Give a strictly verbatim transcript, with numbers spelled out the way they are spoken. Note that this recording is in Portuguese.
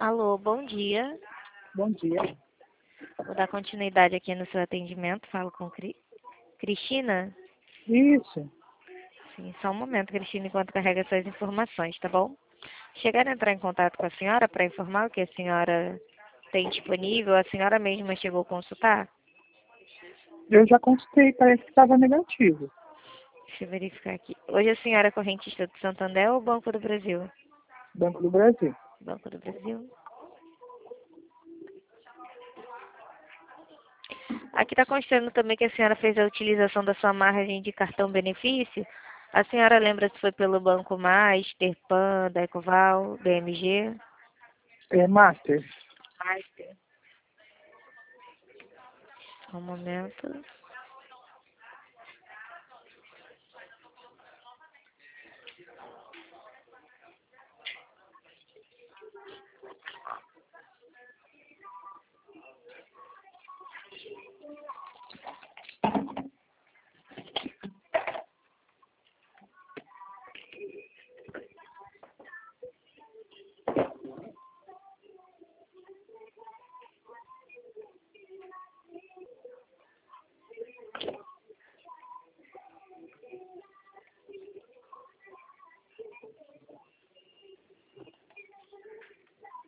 Alô, bom dia. Bom dia. Vou dar continuidade aqui no seu atendimento. Falo com Cri... Cristina? Isso. Sim, só um momento, Cristina, enquanto carrega suas informações, tá bom? Chegaram a entrar em contato com a senhora para informar o que a senhora tem disponível? A senhora mesma chegou a consultar? Eu já consultei, parece que estava negativo. Deixa eu verificar aqui. Hoje a senhora é correntista do Santander ou Banco do Brasil? Banco do Brasil. Banco do Brasil. Aqui está constando também que a senhora fez a utilização da sua margem de cartão benefício. A senhora lembra se foi pelo Banco Master, Pan, da Ecoval, B M G? É Master. Master. Um momento.